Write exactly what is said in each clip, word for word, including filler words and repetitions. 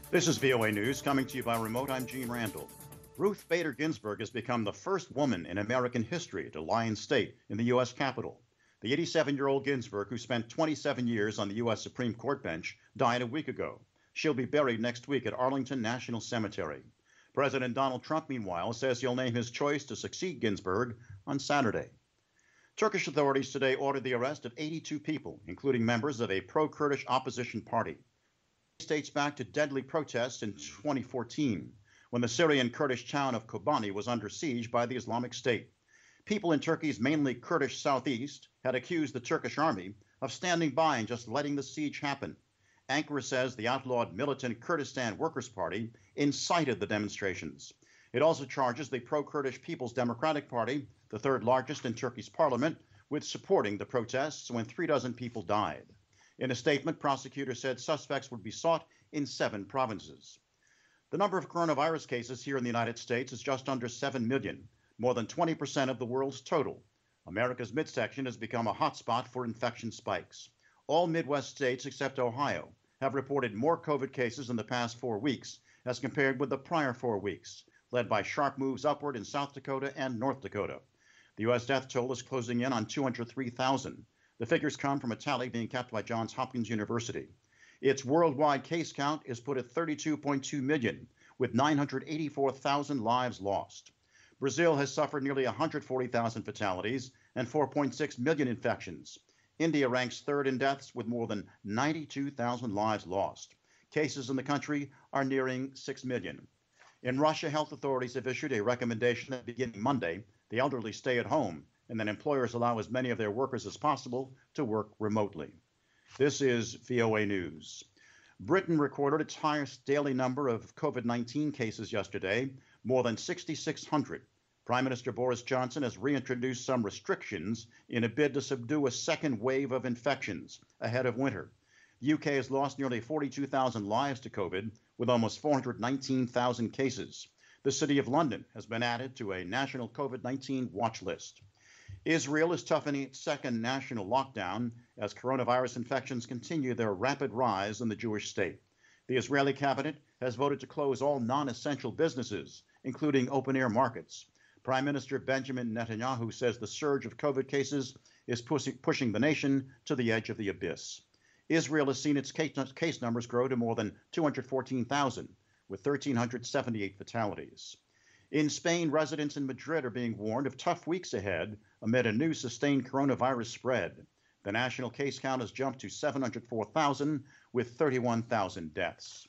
This is V O A News coming to you by remote. I'm Gene Randall. Ruth Bader Ginsburg has become the first woman in American history to lie in state in the U S Capitol. The eighty-seven-year-old Ginsburg, who spent twenty-seven years on the U S Supreme Court bench, died a week ago. She'll be buried next week at Arlington National Cemetery. President Donald Trump, meanwhile, says he'll name his choice to succeed Ginsburg on Saturday. Turkish authorities today ordered the arrest of eighty-two people, including members of a pro-Kurdish opposition party. It dates back to deadly protests in twenty fourteen, when the Syrian Kurdish town of Kobani was under siege by the Islamic State. People in Turkey's mainly Kurdish southeast had accused the Turkish army of standing by and just letting the siege happen. Ankara says the outlawed militant Kurdistan Workers' Party incited the demonstrations. It also charges the pro-Kurdish People's Democratic Party, the third largest in Turkey's parliament, with supporting the protests when three dozen people died. In a statement, prosecutors said suspects would be sought in seven provinces. The number of coronavirus cases here in the United States is just under seven million, more than twenty percent of the world's total. America's midsection has become a hotspot for infection spikes. All Midwest states except Ohio have reported more COVID cases in the past four weeks as compared with the prior four weeks, led by sharp moves upward in South Dakota and North Dakota. The U S death toll is closing in on two hundred three thousand. The figures come from a tally being kept by Johns Hopkins University. Its worldwide case count is put at thirty-two point two million, with nine hundred eighty-four thousand lives lost. Brazil has suffered nearly one hundred forty thousand fatalities and four point six million infections. India ranks third in deaths with more than ninety-two thousand lives lost. Cases in the country are nearing six million. In Russia, health authorities have issued a recommendation that beginning Monday, the elderly stay at home and that employers allow as many of their workers as possible to work remotely. This is V O A News. Britain recorded its highest daily number of COVID nineteen cases yesterday, more than six thousand six hundred. Prime Minister Boris Johnson has reintroduced some restrictions in a bid to subdue a second wave of infections ahead of winter. The U K has lost nearly forty-two thousand lives to COVID, with almost four hundred nineteen thousand cases. The City of London has been added to a national COVID nineteen watch list. Israel is toughening its second national lockdown as coronavirus infections continue their rapid rise in the Jewish state. The Israeli cabinet has voted to close all non-essential businesses, including open-air markets. Prime Minister Benjamin Netanyahu says the surge of COVID cases is pushing the nation to the edge of the abyss. Israel has seen its case numbers grow to more than two hundred fourteen thousand, with one thousand three hundred seventy-eight fatalities. In Spain, residents in Madrid are being warned of tough weeks ahead amid a new sustained coronavirus spread. The national case count has jumped to seven hundred four thousand, with thirty-one thousand deaths.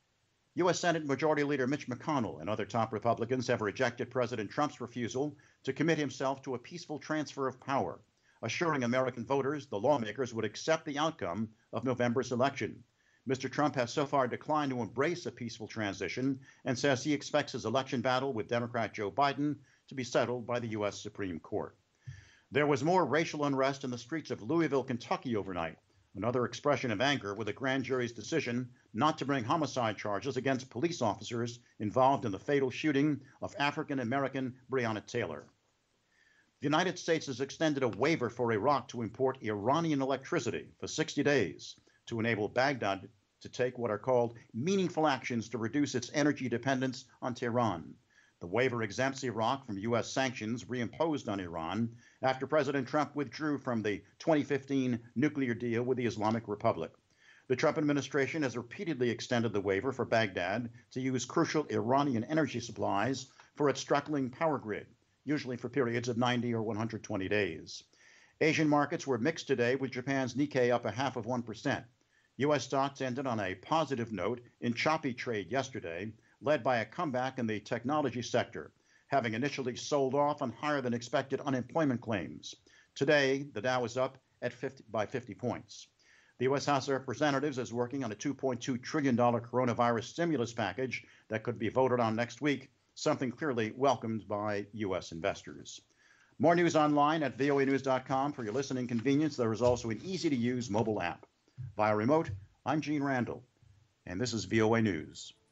U S Senate Majority Leader Mitch McConnell and other top Republicans have rejected President Trump's refusal to commit himself to a peaceful transfer of power, assuring American voters the lawmakers would accept the outcome of November's election. Mister Trump has so far declined to embrace a peaceful transition and says he expects his election battle with Democrat Joe Biden to be settled by the U S Supreme Court. There was more racial unrest in the streets of Louisville, Kentucky overnight, another expression of anger with a grand jury's decision not to bring homicide charges against police officers involved in the fatal shooting of African-American Breonna Taylor. The United States has extended a waiver for Iraq to import Iranian electricity for sixty days to enable Baghdad to take what are called meaningful actions to reduce its energy dependence on Tehran. The waiver exempts Iraq from U S sanctions reimposed on Iran after President Trump withdrew from the twenty fifteen nuclear deal with the Islamic Republic. The Trump administration has repeatedly extended the waiver for Baghdad to use crucial Iranian energy supplies for its struggling power grid, usually for periods of ninety or one hundred twenty days. Asian markets were mixed today, with Japan's Nikkei up a half of one percent. U S stocks ended on a positive note in choppy trade yesterday, led by a comeback in the technology sector, having initially sold off on higher than expected unemployment claims. Today, the Dow is up at fifty, by fifty points. The U S House of Representatives is working on a two point two trillion dollars coronavirus stimulus package that could be voted on next week, something clearly welcomed by U S investors. More news online at V O A news dot com. For your listening convenience, there is also an easy-to-use mobile app. Via remote, I'm Gene Randall, and this is V O A News.